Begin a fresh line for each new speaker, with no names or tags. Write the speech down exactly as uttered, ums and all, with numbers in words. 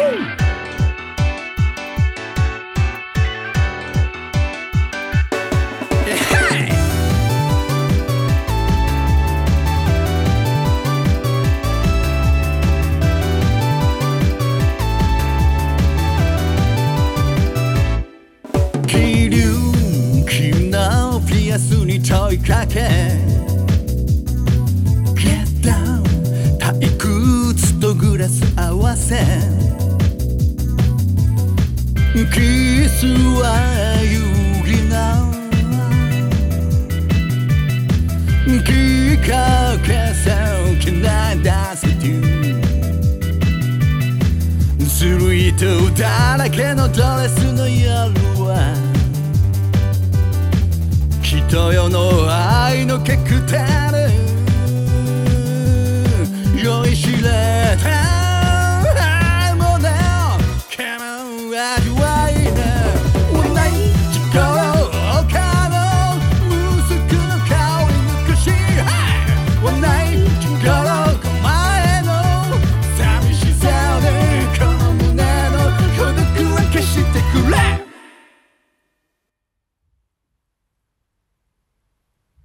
気流気のピアスに問いかけ Get down 退屈とグラス合わせキスは有利なきっかけさをきな出せてスリートだらけのドレスの夜は人よの愛の結果